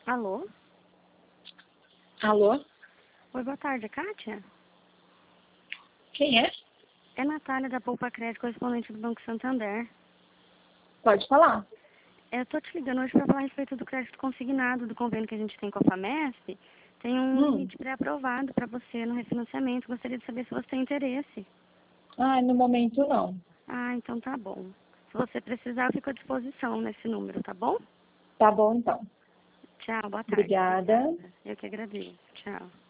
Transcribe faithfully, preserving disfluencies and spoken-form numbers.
Alô? Alô? Oi, boa tarde, Kátia? Quem é? É Natália, da Poupa Crédito, correspondente do Banco Santander. Pode falar. Eu tô te ligando hoje para falar a respeito do crédito consignado, do convênio que a gente tem com a FAMESP. Tem um Hum. limite pré-aprovado para você no refinanciamento. Gostaria de saber se você tem interesse. Ah, no momento não. Ah, então tá bom. Se você precisar, eu fico à disposição nesse número, tá bom? Tá bom, então. Tchau, boa tarde. Obrigada. Eu que agradeço. Tchau.